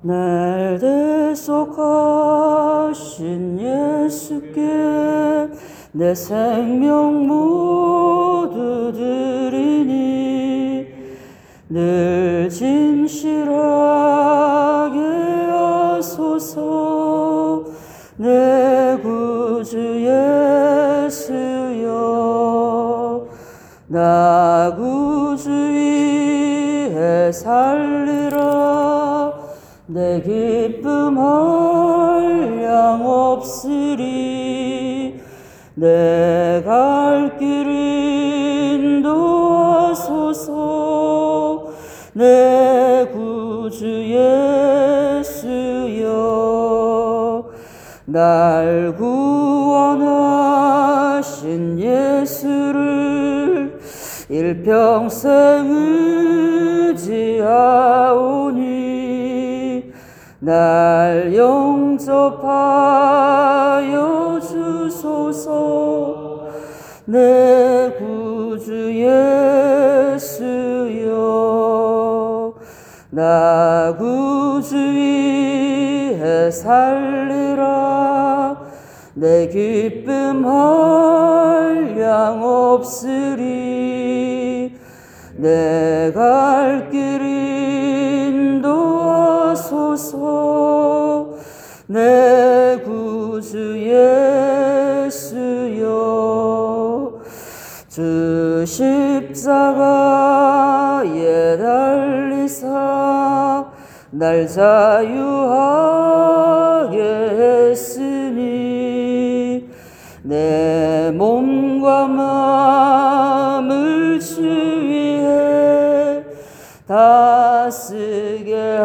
날 대속하신 예수께 내 생명 모두 드리니 늘 진실하게 하소서. 내 구주 예수여, 나 구주 위에 살리라. 내 기쁨 한량없으리. 내 갈 길 인도하소서. 내 구주 예수여, 날 구원하신 예수를 일평생 의지하오니 날 영접하여 주소서. 내 구주 예수여, 나 구주 위에 살리라. 내 기쁨 한량없으리. 내 갈 길 인도하소서. 내 구주 예수여, 주 십자가에 달리사 날 자유하게 했으니 내 몸과 마음을 주 위에 다쓰게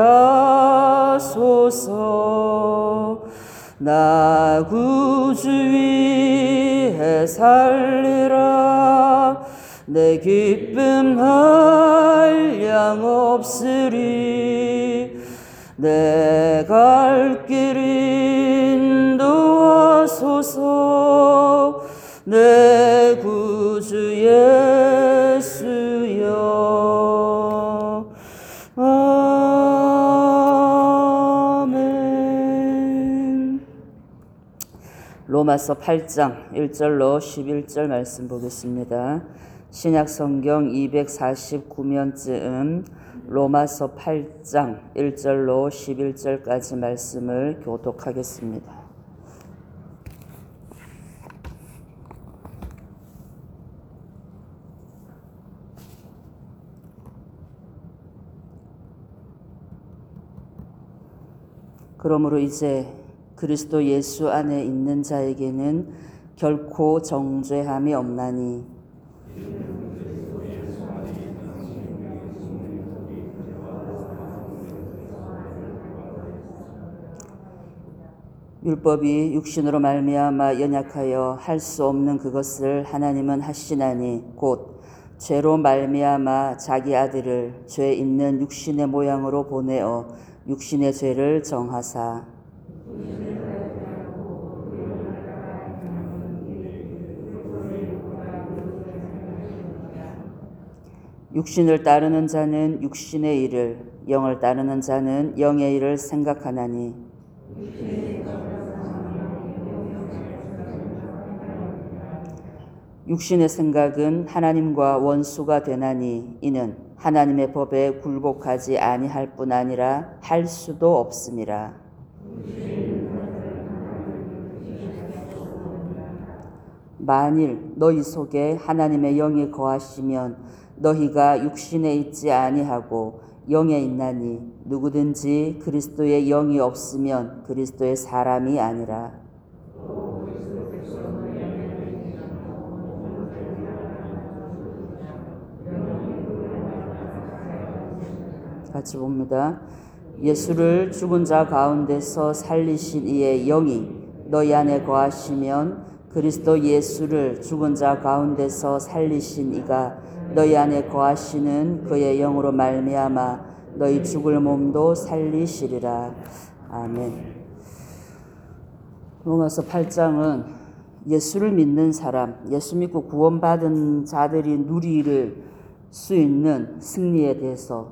하소서. 나 구주 위에 살리라. 내 기쁨 한량없으리. 내 갈 길 인도하소서. 내 구주 예수여. 아멘. 로마서 8장 1절로 11절 말씀 보겠습니다. 신약성경 249면쯤 로마서 8장 1절로 11절까지 말씀을 교독하겠습니다. 그러므로 이제 그리스도 예수 안에 있는 자에게는 결코 정죄함이 없나니 율법이 육신으로 말미암아 연약하여 할 수 없는 그것을 하나님은 하시나니 곧 죄로 말미암아 자기 아들을 죄 있는 육신의 모양으로 보내어 육신의 죄를 정하사 육신을 따르는 자는 육신의 일을, 영을 따르는 자는 영의 일을 생각하나니 육신의 생각은 하나님과 원수가 되나니 이는 하나님의 법에 굴복하지 아니할 뿐 아니라 할 수도 없음이라. 만일 너희 속에 하나님의 영이 거하시면 너희가 육신에 있지 아니하고 영에 있나니 누구든지 그리스도의 영이 없으면 그리스도의 사람이 아니라. 같이 봅니다. 예수를 죽은 자 가운데서 살리신 이의 영이 너희 안에 거하시면 그리스도 예수를 죽은 자 가운데서 살리신 이가 너희 안에 거하시는 그의 영으로 말미암아 너희 죽을 몸도 살리시리라. 아멘. 로마서 8장은 예수를 믿는 사람, 예수 믿고 구원받은 자들이 누릴 수 있는 승리에 대해서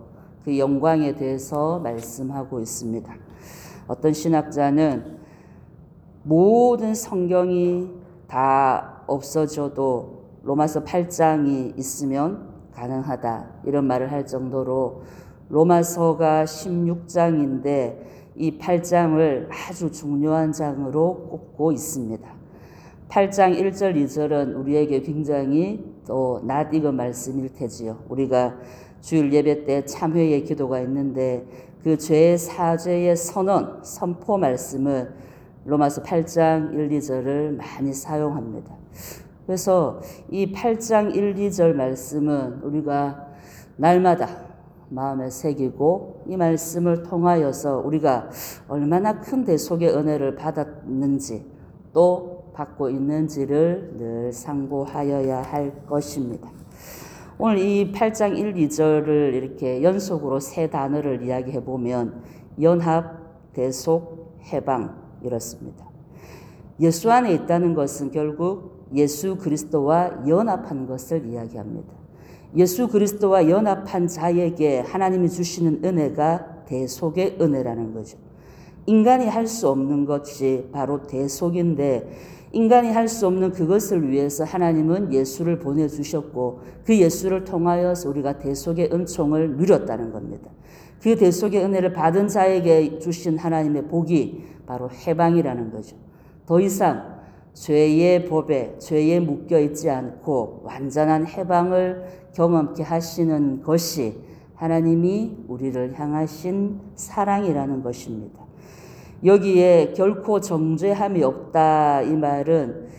그 영광에 대해서 말씀하고 있습니다. 어떤 신학자는 모든 성경이 다 없어져도 로마서 8장이 있으면 가능하다, 이런 말을 할 정도로 로마서가 16장인데 이 8장을 아주 중요한 장으로 꼽고 있습니다. 8장 1절 2절은 우리에게 굉장히 또 낯익은 말씀일 테지요. 우리가 주일 예배 때 참회의 기도가 있는데 그 죄의 사죄의 선포 말씀은 로마서 8장 1, 2절을 많이 사용합니다. 그래서 이 8장 1, 2절 말씀은 우리가 날마다 마음에 새기고 이 말씀을 통하여서 우리가 얼마나 큰 대속의 은혜를 받았는지 또 받고 있는지를 늘 상고하여야 할 것입니다. 오늘 이 8장 1, 2절을 이렇게 연속으로 세 단어를 이야기해 보면 연합, 대속, 해방 이렇습니다. 예수 안에 있다는 것은 결국 예수 그리스도와 연합한 것을 이야기합니다. 예수 그리스도와 연합한 자에게 하나님이 주시는 은혜가 대속의 은혜라는 거죠. 인간이 할 수 없는 것이 바로 대속인데 인간이 할 수 없는 그것을 위해서 하나님은 예수를 보내주셨고 그 예수를 통하여서 우리가 대속의 은총을 누렸다는 겁니다. 그 대속의 은혜를 받은 자에게 주신 하나님의 복이 바로 해방이라는 거죠. 더 이상 죄의 법에, 죄에 묶여 있지 않고 완전한 해방을 경험케 하시는 것이 하나님이 우리를 향하신 사랑이라는 것입니다. 여기에 결코 정죄함이 없다, 이 말은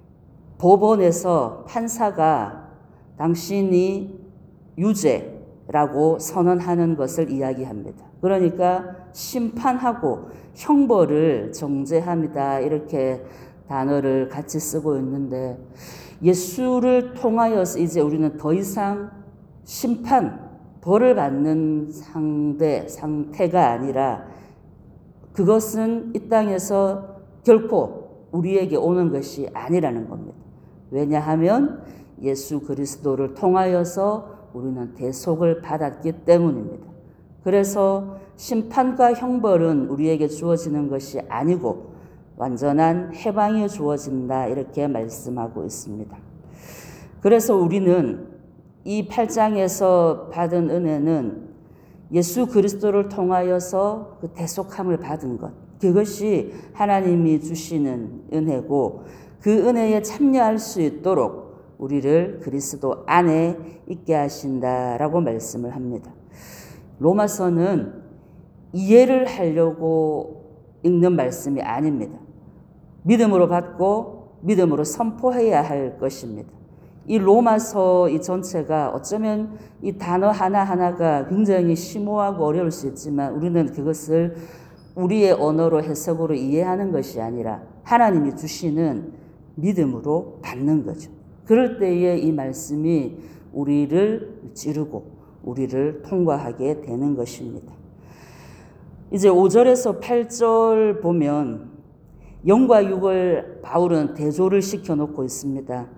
법원에서 판사가 당신이 유죄라고 선언하는 것을 이야기합니다. 그러니까 심판하고 형벌을 정죄함이다, 이렇게 단어를 같이 쓰고 있는데 예수를 통하여서 이제 우리는 더 이상 심판, 벌을 받는 상태가 아니라 그것은 이 땅에서 결코 우리에게 오는 것이 아니라는 겁니다. 왜냐하면 예수 그리스도를 통하여서 우리는 대속을 받았기 때문입니다. 그래서 심판과 형벌은 우리에게 주어지는 것이 아니고 완전한 해방이 주어진다, 이렇게 말씀하고 있습니다. 그래서 우리는 이 8장에서 받은 은혜는 예수 그리스도를 통하여서 그 대속함을 받은 것, 그것이 하나님이 주시는 은혜고 그 은혜에 참여할 수 있도록 우리를 그리스도 안에 있게 하신다라고 말씀을 합니다. 로마서는 이해를 하려고 읽는 말씀이 아닙니다. 믿음으로 받고 믿음으로 선포해야 할 것입니다. 이 로마서 이 전체가 어쩌면 이 단어 하나하나가 굉장히 심오하고 어려울 수 있지만 우리는 그것을 우리의 언어로 해석으로 이해하는 것이 아니라 하나님이 주시는 믿음으로 받는 거죠. 그럴 때에 이 말씀이 우리를 찌르고 우리를 통과하게 되는 것입니다. 이제 5절에서 8절 보면 영과 육을 바울은 대조를 시켜놓고 있습니다.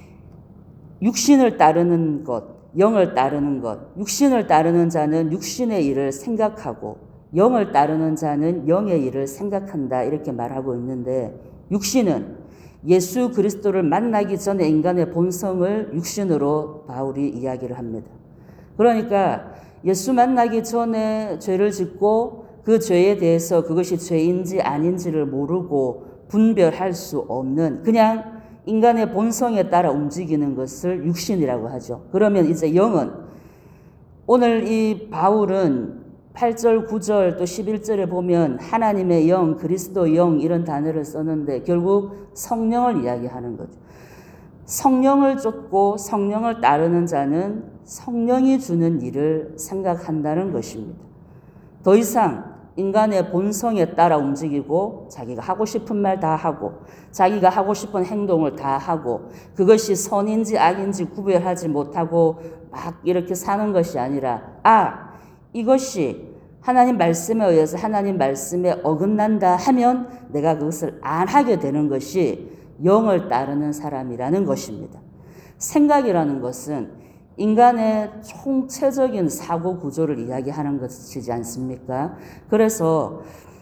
육신을 따르는 것, 영을 따르는 것, 육신을 따르는 자는 육신의 일을 생각하고 영을 따르는 자는 영의 일을 생각한다, 이렇게 말하고 있는데 육신은 예수 그리스도를 만나기 전에 인간의 본성을 육신으로 바울이 이야기를 합니다. 그러니까 예수 만나기 전에 죄를 짓고 그 죄에 대해서 그것이 죄인지 아닌지를 모르고 분별할 수 없는 그냥 인간의 본성에 따라 움직이는 것을 육신이라고 하죠. 그러면 이제 영은, 오늘 이 바울은 8절, 9절 또 11절에 보면 하나님의 영, 그리스도 영 이런 단어를 썼는데 결국 성령을 이야기하는 거죠. 성령을 쫓고 성령을 따르는 자는 성령이 주는 일을 생각한다는 것입니다. 더 이상 인간의 본성에 따라 움직이고 자기가 하고 싶은 말 다 하고 자기가 하고 싶은 행동을 다 하고 그것이 선인지 악인지 구별하지 못하고 막 이렇게 사는 것이 아니라 이것이 하나님 말씀에 의해서 하나님 말씀에 어긋난다 하면 내가 그것을 안 하게 되는 것이 영을 따르는 사람이라는 것입니다. 생각이라는 것은 인간의 총체적인 사고 구조를 이야기하는 것이지 않습니까? 그래서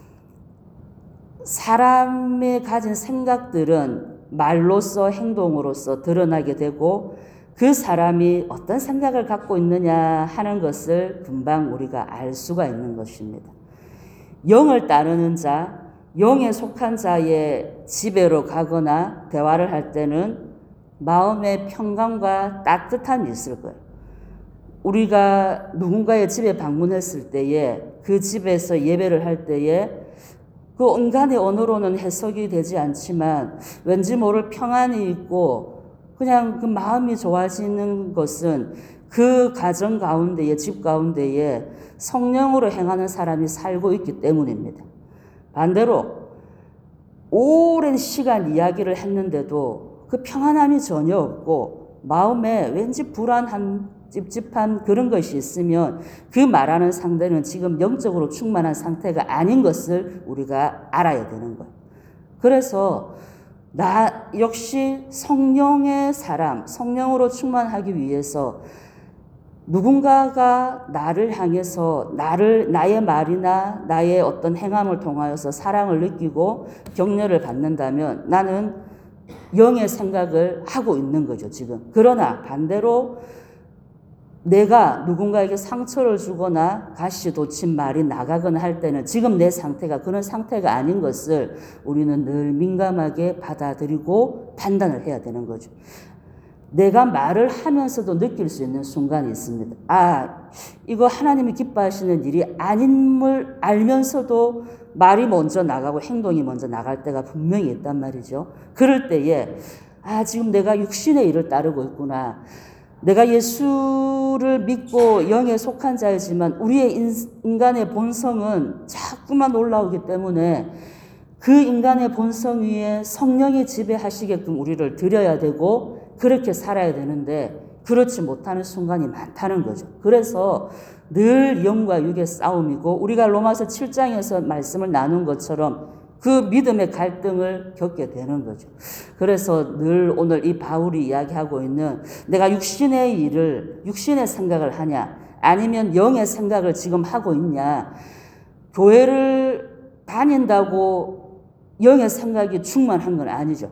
사람이 가진 생각들은 말로써 행동으로써 드러나게 되고 그 사람이 어떤 생각을 갖고 있느냐 하는 것을 금방 우리가 알 수가 있는 것입니다. 영을 따르는 자, 영에 속한 자의 집에로 가거나 대화를 할 때는 마음의 평강과 따뜻함이 있을 거예요. 우리가 누군가의 집에 방문했을 때에 그 집에서 예배를 할 때에 그 인간의 언어로는 해석이 되지 않지만 왠지 모를 평안이 있고 그냥 그 마음이 좋아지는 것은 그 가정 가운데에 집 가운데에 성령으로 행하는 사람이 살고 있기 때문입니다. 반대로 오랜 시간 이야기를 했는데도 그 평안함이 전혀 없고 마음에 왠지 불안한 찝찝한 그런 것이 있으면 그 말하는 상대는 지금 영적으로 충만한 상태가 아닌 것을 우리가 알아야 되는 거예요. 그래서 나 역시 성령의 사람, 성령으로 충만하기 위해서 누군가가 나를 향해서 나의 말이나 나의 어떤 행함을 통하여서 사랑을 느끼고 격려를 받는다면 나는 영의 생각을 하고 있는 거죠, 지금. 그러나 반대로 내가 누군가에게 상처를 주거나 가시 돋친 말이 나가거나 할 때는 지금 내 상태가 그런 상태가 아닌 것을 우리는 늘 민감하게 받아들이고 판단을 해야 되는 거죠. 내가 말을 하면서도 느낄 수 있는 순간이 있습니다. 이거 하나님이 기뻐하시는 일이 아님을 알면서도 말이 먼저 나가고 행동이 먼저 나갈 때가 분명히 있단 말이죠. 그럴 때에 지금 내가 육신의 일을 따르고 있구나. 내가 예수를 믿고 영에 속한 자이지만 우리의 인간의 본성은 자꾸만 올라오기 때문에 그 인간의 본성 위에 성령이 지배하시게끔 우리를 드려야 되고 그렇게 살아야 되는데 그렇지 못하는 순간이 많다는 거죠. 그래서 늘 영과 육의 싸움이고 우리가 로마서 7장에서 말씀을 나눈 것처럼 그 믿음의 갈등을 겪게 되는 거죠. 그래서 늘 오늘 이 바울이 이야기하고 있는 내가 육신의 생각을 하냐 아니면 영의 생각을 지금 하고 있냐. 교회를 다닌다고 영의 생각이 충만한 건 아니죠.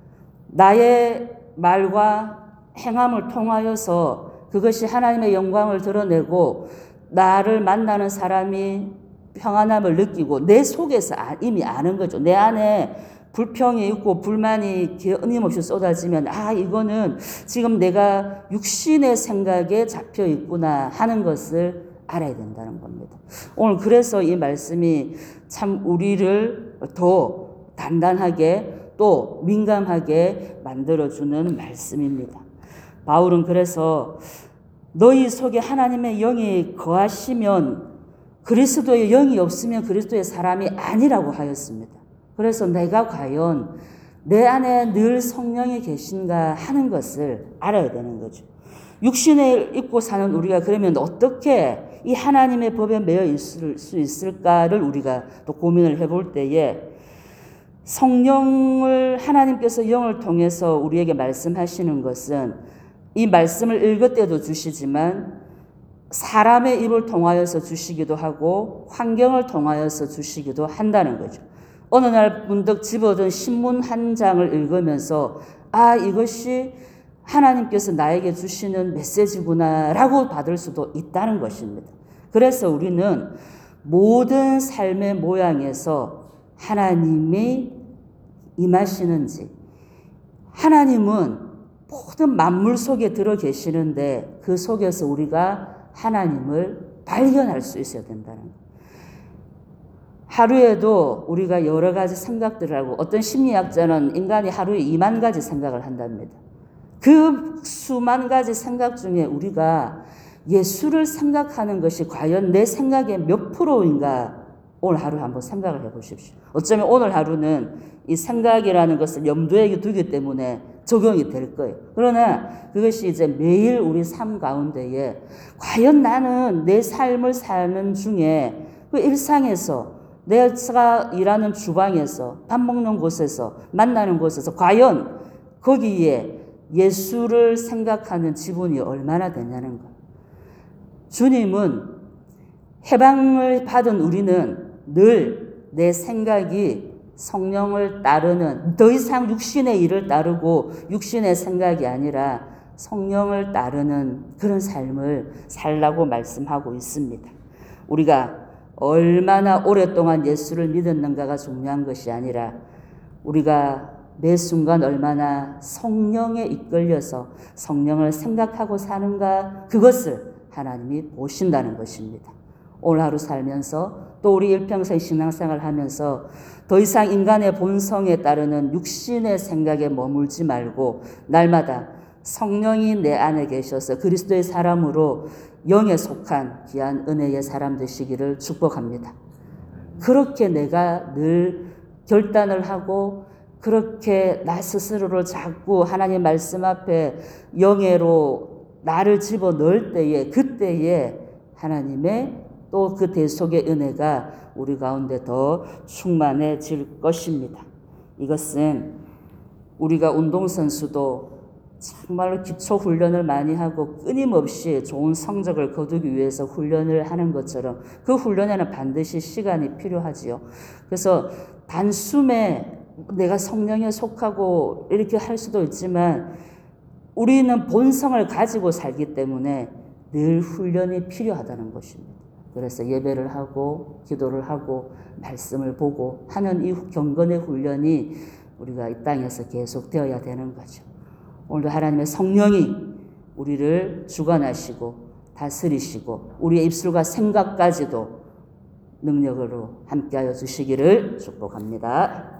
나의 말과 행함을 통하여서 그것이 하나님의 영광을 드러내고 나를 만나는 사람이 평안함을 느끼고 내 속에서 이미 아는 거죠. 내 안에 불평이 있고 불만이 끊임없이 쏟아지면 이거는 지금 내가 육신의 생각에 잡혀 있구나 하는 것을 알아야 된다는 겁니다. 오늘 그래서 이 말씀이 참 우리를 더 단단하게 또 민감하게 만들어주는 말씀입니다. 바울은 그래서 너희 속에 하나님의 영이 거하시면 그리스도의 영이 없으면 그리스도의 사람이 아니라고 하였습니다. 그래서 내가 과연 내 안에 늘 성령이 계신가 하는 것을 알아야 되는 거죠. 육신에 입고 사는 우리가 그러면 어떻게 이 하나님의 법에 매여 있을 수 있을까를 우리가 또 고민을 해볼 때에 성령을 하나님께서 영을 통해서 우리에게 말씀하시는 것은 이 말씀을 읽을 때도 주시지만 사람의 입을 통하여서 주시기도 하고 환경을 통하여서 주시기도 한다는 거죠. 어느 날 문득 집어든 신문 한 장을 읽으면서 이것이 하나님께서 나에게 주시는 메시지구나 라고 받을 수도 있다는 것입니다. 그래서 우리는 모든 삶의 모양에서 하나님이 임하시는지 하나님은 모든 만물 속에 들어 계시는데 그 속에서 우리가 하나님을 발견할 수 있어야 된다는 거예요. 하루에도 우리가 여러 가지 생각들을 하고 어떤 심리학자는 인간이 하루에 2만 가지 생각을 한답니다. 그 수만 가지 생각 중에 우리가 예수를 생각하는 것이 과연 내 생각의 몇 프로인가 오늘 하루 한번 생각을 해보십시오. 어쩌면 오늘 하루는 이 생각이라는 것을 염두에 두기 때문에 적용이 될 거예요. 그러나 그것이 이제 매일 우리 삶 가운데에 과연 나는 내 삶을 사는 중에 그 일상에서 내가 일하는 주방에서 밥 먹는 곳에서 만나는 곳에서 과연 거기에 예수를 생각하는 지분이 얼마나 되냐는 것. 주님은 해방을 받은 우리는 늘 내 생각이 성령을 따르는, 더 이상 육신의 일을 따르고 육신의 생각이 아니라 성령을 따르는 그런 삶을 살라고 말씀하고 있습니다. 우리가 얼마나 오랫동안 예수를 믿었는가가 중요한 것이 아니라 우리가 매 순간 얼마나 성령에 이끌려서 성령을 생각하고 사는가, 그것을 하나님이 보신다는 것입니다. 오늘 하루 살면서 또 우리 일평생 신앙생활 하면서 더 이상 인간의 본성에 따르는 육신의 생각에 머물지 말고 날마다 성령이 내 안에 계셔서 그리스도의 사람으로 영에 속한 귀한 은혜의 사람 되시기를 축복합니다. 그렇게 내가 늘 결단을 하고 그렇게 나 스스로를 자꾸 하나님 말씀 앞에 영예로 나를 집어넣을 때에, 그때에 하나님의 또 그 대속의 은혜가 우리 가운데 더 충만해질 것입니다. 이것은 우리가 운동선수도 정말로 기초 훈련을 많이 하고 끊임없이 좋은 성적을 거두기 위해서 훈련을 하는 것처럼 그 훈련에는 반드시 시간이 필요하지요. 그래서 단숨에 내가 성령에 속하고 이렇게 할 수도 있지만 우리는 본성을 가지고 살기 때문에 늘 훈련이 필요하다는 것입니다. 그래서 예배를 하고 기도를 하고 말씀을 보고 하는 이 경건의 훈련이 우리가 이 땅에서 계속 되어야 되는 거죠. 오늘도 하나님의 성령이 우리를 주관하시고 다스리시고 우리의 입술과 생각까지도 능력으로 함께하여 주시기를 축복합니다.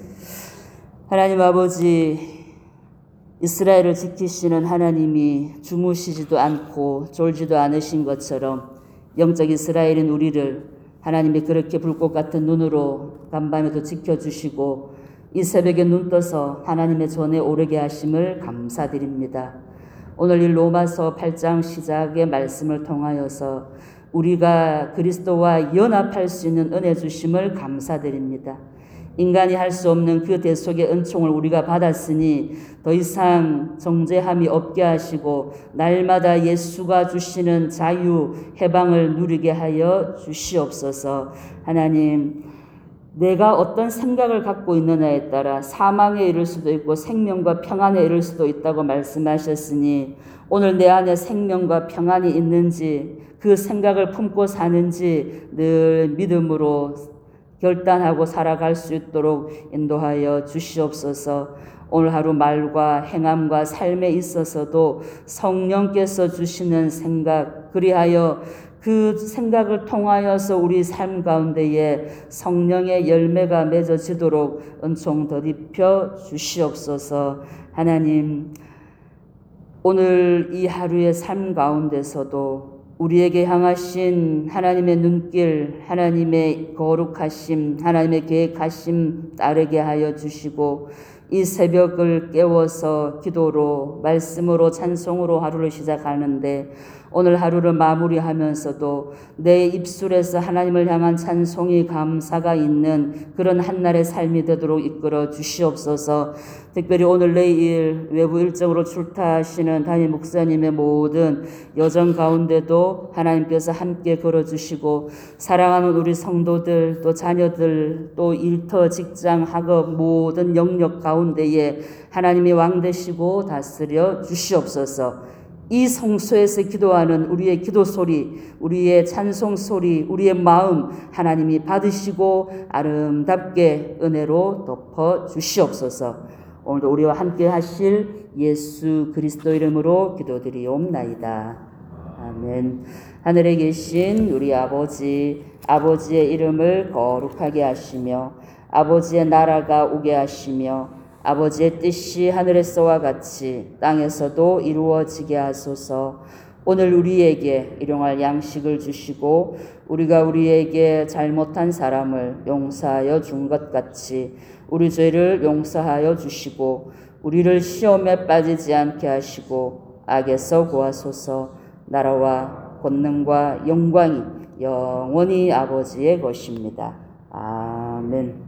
하나님 아버지, 이스라엘을 지키시는 하나님이 주무시지도 않고 졸지도 않으신 것처럼 영적 이스라엘인 우리를 하나님이 그렇게 불꽃 같은 눈으로 간밤에도 지켜주시고 이 새벽에 눈 떠서 하나님의 전에 오르게 하심을 감사드립니다. 오늘 이 로마서 8장 시작의 말씀을 통하여서 우리가 그리스도와 연합할 수 있는 은혜 주심을 감사드립니다. 인간이 할 수 없는 그 대속의 은총을 우리가 받았으니 더 이상 정죄함이 없게 하시고 날마다 예수가 주시는 자유, 해방을 누리게 하여 주시옵소서. 하나님, 내가 어떤 생각을 갖고 있느냐에 따라 사망에 이를 수도 있고 생명과 평안에 이를 수도 있다고 말씀하셨으니 오늘 내 안에 생명과 평안이 있는지 그 생각을 품고 사는지 늘 믿음으로 결단하고 살아갈 수 있도록 인도하여 주시옵소서. 오늘 하루 말과 행함과 삶에 있어서도 성령께서 주시는 생각, 그리하여 그 생각을 통하여서 우리 삶 가운데에 성령의 열매가 맺어지도록 은총 덧입혀 주시옵소서. 하나님, 오늘 이 하루의 삶 가운데서도 우리에게 향하신 하나님의 눈길, 하나님의 거룩하심, 하나님의 계획하심 따르게 하여 주시고 이 새벽을 깨워서 기도로, 말씀으로, 찬송으로 하루를 시작하는데 오늘 하루를 마무리하면서도 내 입술에서 하나님을 향한 찬송이 감사가 있는 그런 한날의 삶이 되도록 이끌어 주시옵소서. 특별히 오늘 내일 외부 일정으로 출타하시는 담임 목사님의 모든 여정 가운데도 하나님께서 함께 걸어주시고 사랑하는 우리 성도들 또 자녀들 또 일터 직장 학업 모든 영역 가운데에 하나님이 왕 되시고 다스려 주시옵소서. 이 성소에서 기도하는 우리의 기도 소리, 우리의 찬송 소리, 우리의 마음 하나님이 받으시고 아름답게 은혜로 덮어 주시옵소서. 오늘도 우리와 함께 하실 예수 그리스도 이름으로 기도드리옵나이다. 아멘. 하늘에 계신 우리 아버지, 아버지의 이름을 거룩하게 하시며 아버지의 나라가 오게 하시며 아버지의 뜻이 하늘에서와 같이 땅에서도 이루어지게 하소서. 오늘 우리에게 일용할 양식을 주시고 우리가 우리에게 잘못한 사람을 용서하여 준 것 같이 우리 죄를 용서하여 주시고 우리를 시험에 빠지지 않게 하시고 악에서 구하소서. 나라와 권능과 영광이 영원히 아버지의 것입니다. 아멘.